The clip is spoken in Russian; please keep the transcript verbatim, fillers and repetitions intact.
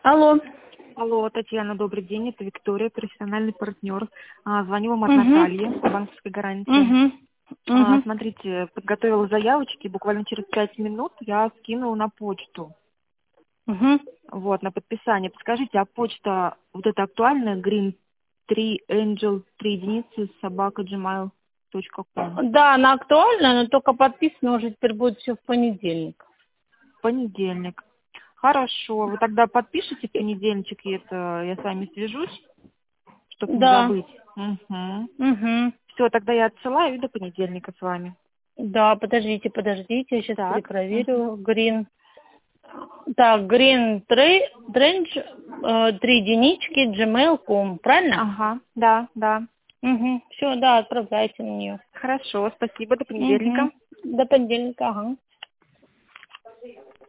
Алло. Алло, Татьяна, добрый день. Это Виктория, профессиональный партнер. А, Звоню вам от Угу. Натальи, банковской гарантии. Угу. А, Угу. Смотрите, подготовила заявочки, буквально через пять минут я скинула на почту. Угу. Вот, на подписание. Подскажите, а почта вот эта актуальная? Green три Angel три единицы собака gmail точка ком. Да, она актуальна, но только подписано уже теперь будет все в понедельник. Понедельник. Хорошо. Вы тогда подпишите в понедельничек, и это я с вами свяжусь, чтобы не Да. забыть. Угу. Угу. Все, тогда я отсылаю и до понедельника с вами. Да, подождите, подождите, я сейчас Так. Угу. перепроверю. Green. Так, Green три, Trench, э, три единички, gmail точка com, правильно? Ага, да, да. Угу. Все, да, отправляйте на нее. Хорошо, спасибо, до Угу. понедельника. До понедельника, ага.